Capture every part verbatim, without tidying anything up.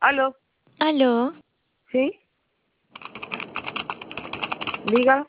Aló, Aló, ¿sí? Diga.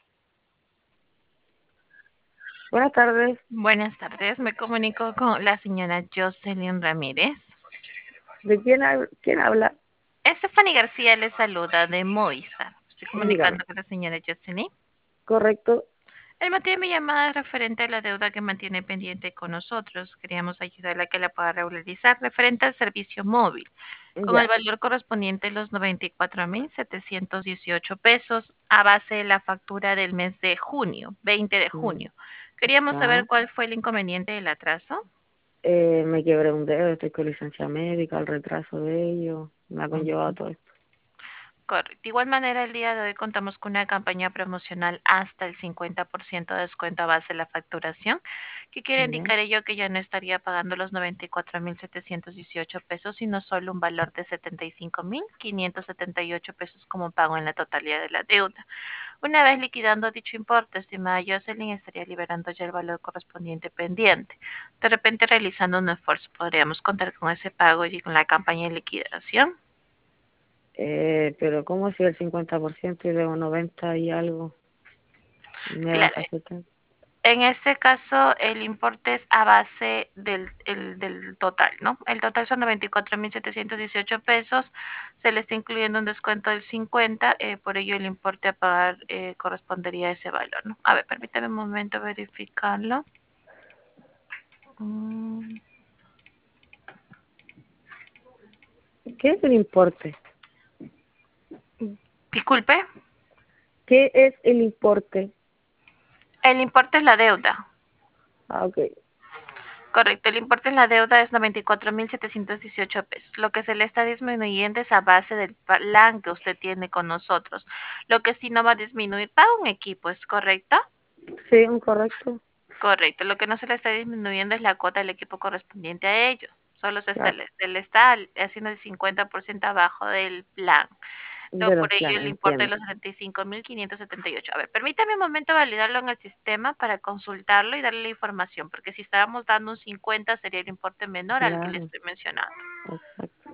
Buenas tardes. Buenas tardes, me comunico con la señora Jocelyn Ramírez. ¿De quién, hab- quién habla? Stephanie García le saluda de Movistar. Estoy Dígame. comunicando con la señora Jocelyn. Correcto. El motivo de mi llamada es referente a la deuda que mantiene pendiente con nosotros. Queríamos ayudarla a que la pueda regularizar referente al servicio móvil, con el Ya. valor correspondiente a los noventa y cuatro mil setecientos dieciocho pesos a base de la factura del mes de junio, veinte de Mm, junio. Queríamos Ya. saber cuál fue el inconveniente del atraso. Eh, me quebré un dedo, estoy con licencia médica, el retraso de ello. Me ha conllevado todo esto. Correcto. De igual manera, el día de hoy contamos con una campaña promocional hasta el cincuenta por ciento de descuento a base de la facturación, que quiere Ya. indicar ello que ya no estaría pagando los noventa y cuatro mil setecientos dieciocho pesos, sino solo un valor de setenta y cinco mil quinientos setenta y ocho pesos como pago en la totalidad de la deuda. Una vez liquidando dicho importe, estimada Jocelyn, estaría liberando ya el valor correspondiente pendiente. De repente, realizando un esfuerzo, podríamos contar con ese pago y con la campaña de liquidación. Eh, pero ¿cómo si el cincuenta por ciento y luego noventa y algo? ¿Me Claro, baja setenta? en este caso, el importe es a base del, el, del total, ¿no? El total son noventa y cuatro mil setecientos dieciocho pesos, se le está incluyendo un descuento del cincuenta, eh, por ello el importe a pagar eh, correspondería a ese valor, ¿no? A ver, permítame un momento verificarlo. Mm, ¿Qué es el importe? disculpe, ¿Qué es el importe? el importe es la deuda. Ah, ok. Correcto, el importe en la deuda es noventa y cuatro mil setecientos dieciocho pesos. Lo que se le está disminuyendo es a base del plan que usted tiene con nosotros. Lo que sí no va a disminuir para un equipo, ¿es correcto? Sí, un correcto. Correcto, lo que no se le está disminuyendo es la cuota del equipo correspondiente a ello. Solo se, se Claro. le, se le está haciendo el cincuenta por ciento abajo del plan. No, De por los ello planes, el importe de entiendo. los setenta y cinco mil quinientos setenta y ocho. A ver, permítame un momento validarlo en el sistema para consultarlo y darle la información, porque si estábamos dando un cincuenta sería el importe menor al que le Claro. estoy mencionando. Exacto.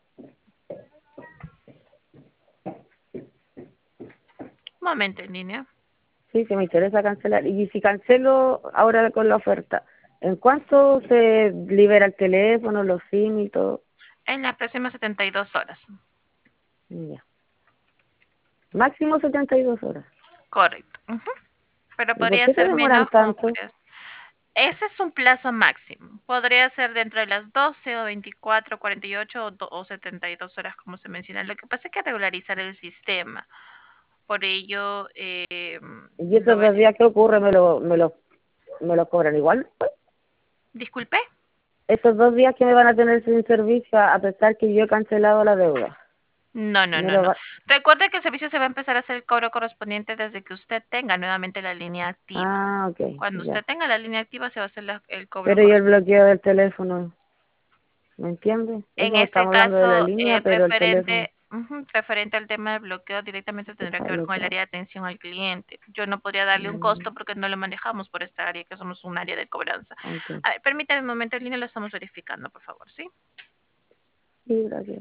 Un momento en línea. Sí, sí, me interesa cancelar. Y si cancelo ahora con la oferta, ¿en cuánto se libera el teléfono, los SIM y todo? En las próximas setenta y dos horas. Ya. Máximo setenta y dos horas. Correcto. Ujú. Pero ¿Y por podría qué se ser demoran menos como tanto? podría ser. Ese es un plazo máximo. Podría ser dentro de las doce o veinticuatro, cuarenta y ocho o, do- o setenta y dos horas, como se menciona. Lo que pasa es que regularizar el sistema. Por ello, eh, ¿Y lo esos dos veré. días qué ocurre? ¿Me lo, me lo, me lo cobran igual? Disculpe. Esos dos días que me van a tener sin servicio, a pesar que yo he cancelado la deuda. No, no, Me no, lo no. va... Recuerde que el servicio se va a empezar a hacer el cobro correspondiente desde que usted tenga nuevamente la línea activa. Ah, ok, Cuando usted ya. tenga la línea activa, se va a hacer la- el cobro Pero ¿y el correspondiente. bloqueo del teléfono? ¿Me entiendes? En Eso este estamos hablando de la caso, línea, eh, pero el teléfono referente, ujú, referente al tema del bloqueo, directamente tendrá está que ver con el bloqueado. área de atención al cliente. Yo no podría darle un Mm, costo porque no lo manejamos por esta área, que somos un área de cobranza. ok. A ver, permítame un momento en línea, lo estamos verificando, por favor, ¿sí? Sí, gracias.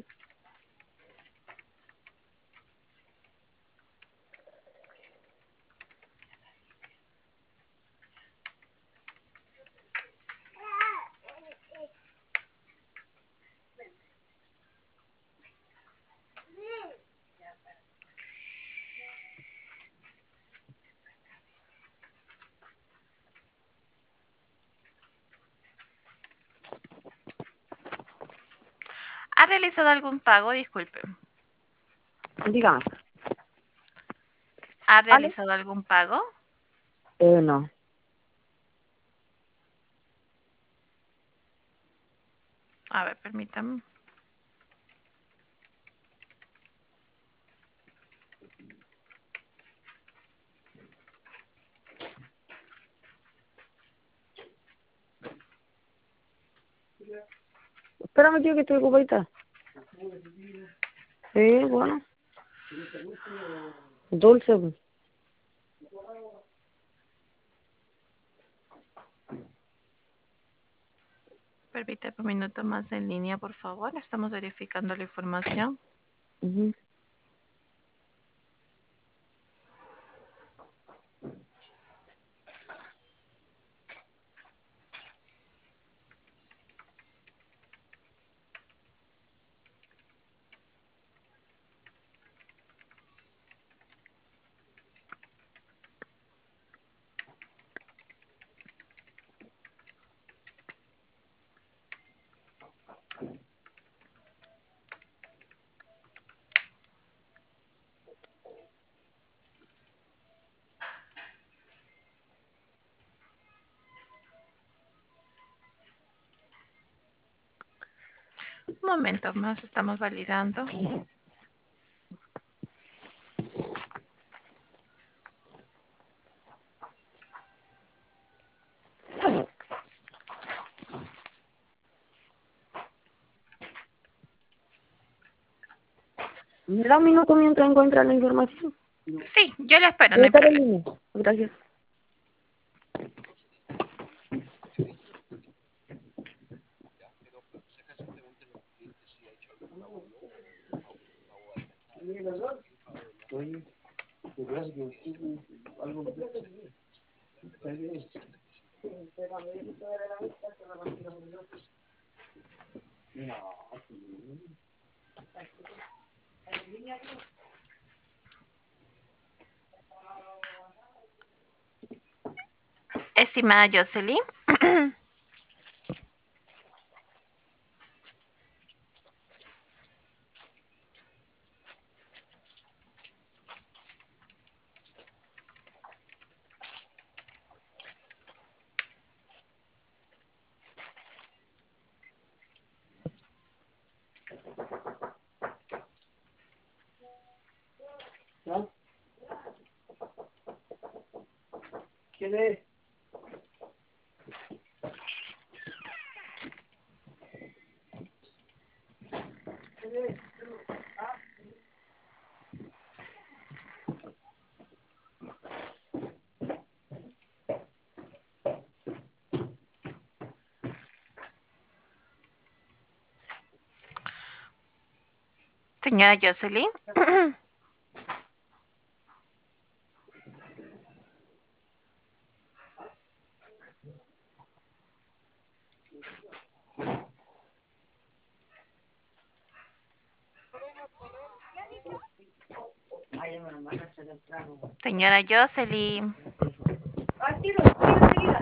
¿Ha realizado algún pago? Disculpe. Dígame. ¿Ha ¿Vale? realizado algún pago? Eh, no. A ver, permítame. Espérame, tío, que estoy ocupadita. Sí, bueno. Dulce. Pues. Permítame un minuto más en línea, por favor. Estamos verificando la información. Ujú. Un momento más, estamos validando. ¿Me da un minuto mientras encuentra la información? Sí, yo le espero, Voy no a hay estar en problema. línea. Gracias. Estimada Jocelyn. ¿No? ¿Quién es? Señora Jocelyn. Señora Jocelyn. Ah, tiro, tiro enseguida.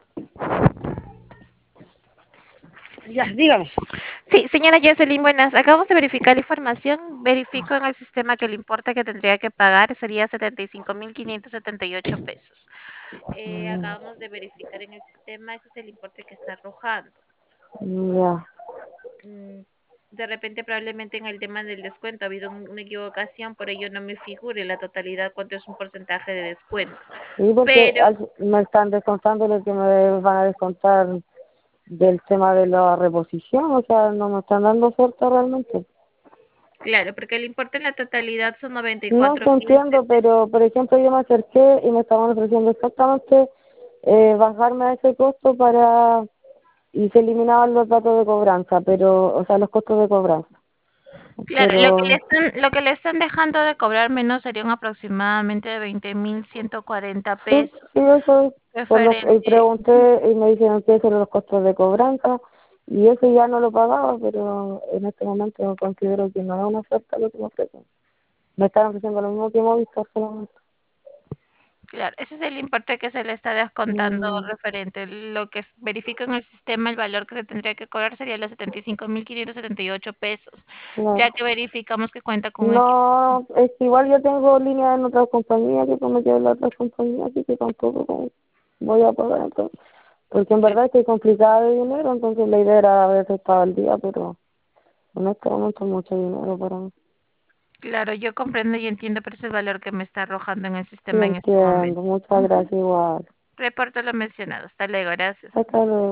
Ya, dígame. Sí, señora Jocelyn, buenas. Acabamos de verificar la información. Verifico en el sistema que el importe que tendría que pagar sería setenta y cinco mil quinientos setenta y ocho pesos. Eh, Mm, acabamos de verificar en el sistema, ese es el importe que está arrojando. Ya. Mm, De repente, probablemente en el tema del descuento ha habido un- una equivocación, por ello no me figure la totalidad cuánto es un porcentaje de descuento. Sí, porque Pero, al- me están descontando lo que me van a descontar del tema de la reposición, o sea, no me están dando oferta realmente. claro, porque el importe en la totalidad son noventa y No cuatro te mil. entiendo, pero por ejemplo yo me acerqué y me estaban ofreciendo exactamente eh, bajarme a ese costo para y se eliminaban los datos de cobranza, pero, o sea, los costos de cobranza. Claro, lo que le Pero están, lo que le están dejando de cobrar menos serían aproximadamente veinte mil ciento cuarenta sí, pesos sí, eso es por lo y referente. pregunté y me dijeron que esos eran los costos de cobranza y eso ya no lo pagaba, pero en este momento considero que no es una oferta lo que me ofrecen. Me están ofreciendo lo mismo que Movistar solamente. Claro, ese es el importe que se le está descontando Mm, referente. Lo que s- verifico en el sistema, el valor que se tendría que cobrar sería los setenta y cinco mil quinientos setenta y ocho pesos, ya claro. que verificamos que cuenta con un equipo. No, es que igual yo tengo línea en otras compañías que prometí en la otra compañía, así que tampoco como voy a pagar entonces. Porque en verdad estoy complicada de dinero, entonces la idea era haber estado al día, pero en este momento es mucho dinero para mí. Claro, yo comprendo y entiendo, pero ese es el valor que me está arrojando en el Sí, sistema en este entiendo. momento. Muchas gracias igual. Reporto lo mencionado. Hasta luego, gracias. Hasta luego.